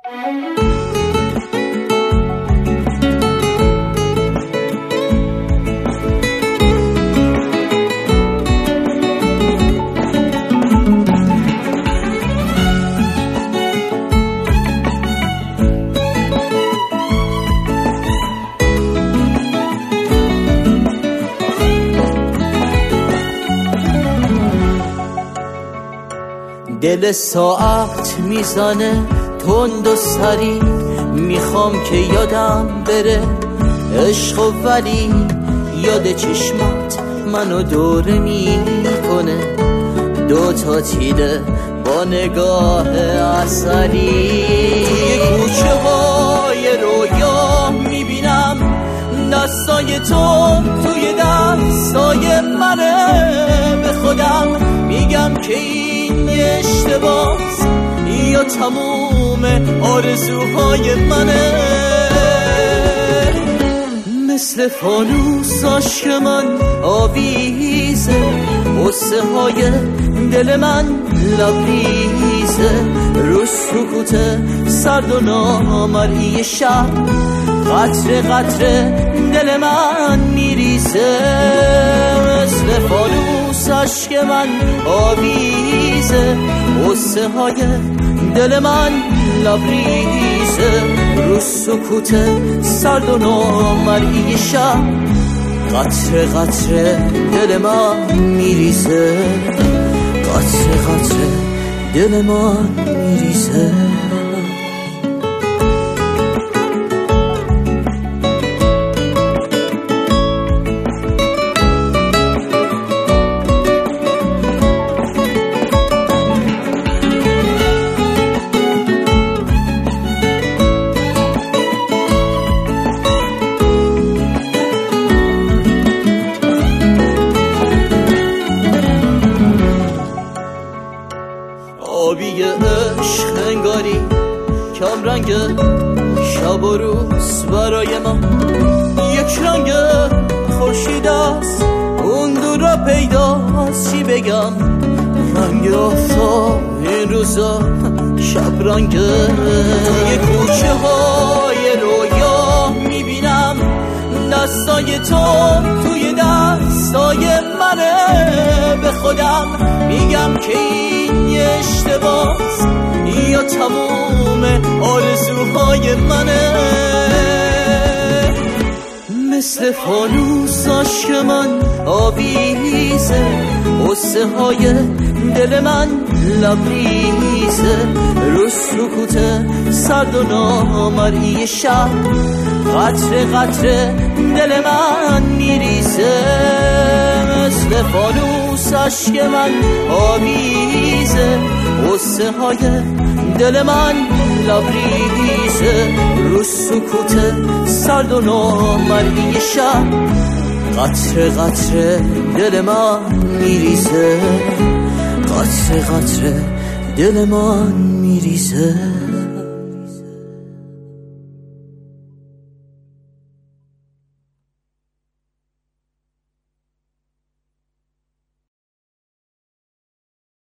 دل ساعت میزنه تند و سری، میخوام که یادم بره عشق، ولی یاد چشمات منو دوره میکنه، دوتا تیره با نگاه عسلی. توی کوچه های رویا میبینم دستای تو توی دستای منه، به خودم میگم که این اشتباهست یا تموم آرزوهای منه. مثل فانوس عشق من آویزه، غصه های دل من لبریزه، رو سکوت سرد و نامرئی شب قطره قطره دل من میریزه. مثل فانوس عشق من آویزه، غصه های دل من لبریزه، رو سکوت سرد و نامرئی شب قطره قطره دل من میریزه، قطره قطره دل من میریزه. آبی عشق انگاری کم رنگ شب و روز برای من یک رنگ خورشید است، اون دورا پیداست. چی بگم رنگ آفتاب این روزا شب رنگه. توی کوچه های رویا میبینم دستای تو توی دستای منه، به خودم میگم که این اشتباهست یا تموم آرزوهای منه. مثل فانوس عشق من آویزه، غصه های دل من لبریزه، رو سکوت سرد و نامرئی شب قطره قطره دل من میریزه. مثل فانوس عشق من آویزه، غصه های دل من لبریزه، رو سکوت سرد و نامرئی شب قطره قطره دل من میریزه، قطره قطره دل من میریزه.